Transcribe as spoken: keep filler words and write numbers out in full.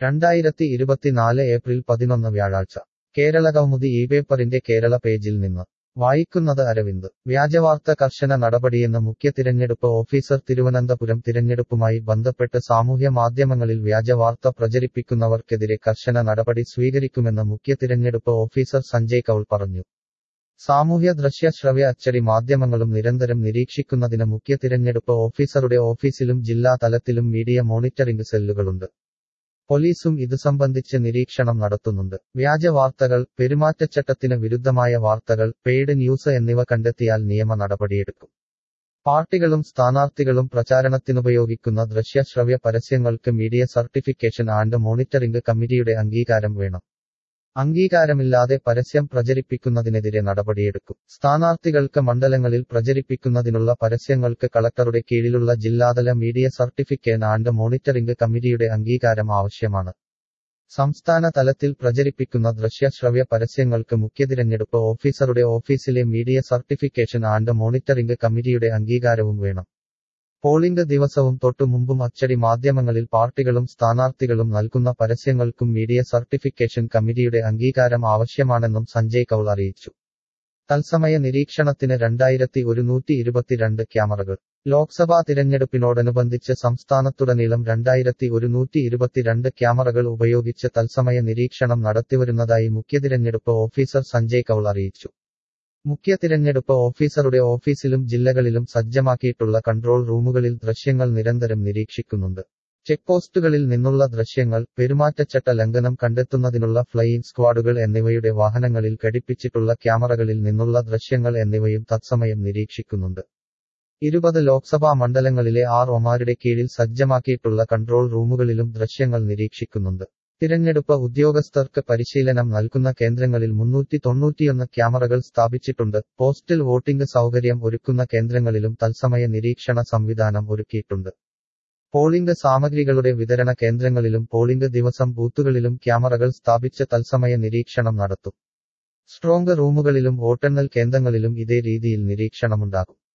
രണ്ടായിരത്തി ഇരുപത്തിനാല് ഏപ്രിൽ പതിനൊന്ന് വ്യാഴാഴ്ച കേരളകൗമുദി ഈ പേപ്പറിന്റെ കേരള പേജിൽ നിന്ന് വായിക്കുന്നത് അരവിന്ദ്. വ്യാജവാർത്ത കർശന നടപടിയെന്ന് മുഖ്യ തിരഞ്ഞെടുപ്പ് ഓഫീസർ തിരുവനന്തപുരം തിരഞ്ഞെടുപ്പുമായി ബന്ധപ്പെട്ട് സാമൂഹ്യ മാധ്യമങ്ങളിൽ വ്യാജവാർത്ത പ്രചരിപ്പിക്കുന്നവർക്കെതിരെ കർശന നടപടി സ്വീകരിക്കുമെന്ന് മുഖ്യ തിരഞ്ഞെടുപ്പ് ഓഫീസർ സഞ്ജയ് കൗൾ പറഞ്ഞു. സാമൂഹ്യ ദൃശ്യ ശ്രവ്യ അച്ചടി മാധ്യമങ്ങളും നിരന്തരം നിരീക്ഷിക്കുന്നതിന് മുഖ്യ തിരഞ്ഞെടുപ്പ് ഓഫീസറുടെ ഓഫീസിലും ജില്ലാ തലത്തിലും മീഡിയ മോണിറ്ററിംഗ് സെല്ലുകളുണ്ട്. പോലീസും ഇതു സംബന്ധിച്ച് നിരീക്ഷണം നടത്തുന്നുണ്ട്. വ്യാജ വാർത്തകൾ, പെരുമാറ്റച്ചട്ടത്തിന് വിരുദ്ധമായ വാർത്തകൾ, പെയ്ഡ് ന്യൂസ് എന്നിവ കണ്ടെത്തിയാൽ നിയമ നടപടിയെടുക്കും. പാർട്ടികളും സ്ഥാനാർത്ഥികളും പ്രചാരണത്തിനുപയോഗിക്കുന്ന ദൃശ്യ ശ്രവ്യ പരസ്യങ്ങൾക്ക് മീഡിയ സർട്ടിഫിക്കേഷൻ ആൻഡ് മോണിറ്ററിംഗ് കമ്മിറ്റിയുടെ അംഗീകാരം വേണം. അംഗീകാരമില്ലാതെ പരസ്യം പ്രചരിപ്പിക്കുന്നതിനെതിരെ നടപടിയെടുക്കും. സ്ഥാനാർത്ഥികൾക്ക് മണ്ഡലങ്ങളിൽ പ്രചരിപ്പിക്കുന്നതിനുള്ള പരസ്യങ്ങൾക്ക് കളക്ടറുടെ കീഴിലുള്ള ജില്ലാതല മീഡിയ സർട്ടിഫിക്കേഷൻ ആൻഡ് മോണിറ്ററിംഗ് കമ്മിറ്റിയുടെ അംഗീകാരം ആവശ്യമാണ്. സംസ്ഥാന തലത്തിൽ പ്രചരിപ്പിക്കുന്ന ദൃശ്യ ശ്രവ്യ പരസ്യങ്ങൾക്ക് മുഖ്യ തിരഞ്ഞെടുപ്പ് ഓഫീസറുടെ ഓഫീസിലെ മീഡിയ സർട്ടിഫിക്കേഷൻ ആൻഡ് മോണിറ്ററിംഗ് കമ്മിറ്റിയുടെ അംഗീകാരവും വേണം. പോളിംഗ് ദിവസവും തൊട്ടു മുമ്പും അച്ചടി മാധ്യമങ്ങളിൽ പാർട്ടികളും സ്ഥാനാർത്ഥികളും നൽകുന്ന പരസ്യങ്ങൾക്കും മീഡിയ സർട്ടിഫിക്കേഷൻ കമ്മിറ്റിയുടെ അംഗീകാരം ആവശ്യമാണെന്നും സഞ്ജയ് കൗൾ അറിയിച്ചു. തത്സമയ നിരീക്ഷണത്തിന് രണ്ടായിരത്തി ഒരുന്നൂറ്റി ഇരുപത്തിരണ്ട് ക്യാമറകൾ. ലോക്സഭാ തിരഞ്ഞെടുപ്പിനോടനുബന്ധിച്ച് സംസ്ഥാനത്തുടനീളം രണ്ടായിരത്തി ഒരുന്നൂറ്റി ഇരുപത്തിരണ്ട് ക്യാമറകൾ ഉപയോഗിച്ച് തത്സമയ നിരീക്ഷണം നടത്തിവരുന്നതായി മുഖ്യ തിരഞ്ഞെടുപ്പ് ഓഫീസർ സഞ്ജയ് കൗൾ അറിയിച്ചു. മുഖ്യ തിരഞ്ഞെടുപ്പ് ഓഫീസറുടെ ഓഫീസിലും ജില്ലകളിലും സജ്ജമാക്കിയിട്ടുള്ള കൺട്രോൾ റൂമുകളിൽ ദൃശ്യങ്ങൾ നിരന്തരം നിരീക്ഷിക്കുന്നുണ്ട്. ചെക്ക് പോസ്റ്റുകളിൽ നിന്നുള്ള ദൃശ്യങ്ങൾ, പെരുമാറ്റച്ചട്ട ലംഘനം കണ്ടെത്തുന്നതിനുള്ള ഫ്ലൈയിങ് സ്ക്വാഡുകൾ എന്നിവയുടെ വാഹനങ്ങളിൽ ഘടിപ്പിച്ചിട്ടുള്ള ക്യാമറകളിൽ നിന്നുള്ള ദൃശ്യങ്ങൾ എന്നിവയും തത്സമയം നിരീക്ഷിക്കുന്നുണ്ട്. ഇരുപത് ലോക്സഭാ മണ്ഡലങ്ങളിലെ ആർ ഒമാരുടെ കീഴിൽ സജ്ജമാക്കിയിട്ടുള്ള കൺട്രോൾ റൂമുകളിലും ദൃശ്യങ്ങൾ നിരീക്ഷിക്കുന്നുണ്ട്. തിരഞ്ഞെടുപ്പ് ഉദ്യോഗസ്ഥർക്ക് പരിശീലനം നൽകുന്ന കേന്ദ്രങ്ങളിൽ മുന്നൂറ്റി തൊണ്ണൂറ്റിയൊന്ന് ക്യാമറകൾ സ്ഥാപിച്ചിട്ടുണ്ട്. പോസ്റ്റൽ വോട്ടിംഗ് സൗകര്യം ഒരുക്കുന്ന കേന്ദ്രങ്ങളിലും തത്സമയ നിരീക്ഷണ സംവിധാനം ഒരുക്കിയിട്ടുണ്ട്. പോളിംഗ് സാമഗ്രികളുടെ വിതരണ കേന്ദ്രങ്ങളിലും പോളിംഗ് ദിവസം ബൂത്തുകളിലും ക്യാമറകൾ സ്ഥാപിച്ച് തത്സമയ നിരീക്ഷണം നടത്തും. സ്ട്രോങ് റൂമുകളിലും വോട്ടെണ്ണൽ കേന്ദ്രങ്ങളിലും ഇതേ രീതിയിൽ നിരീക്ഷണമുണ്ടാകും.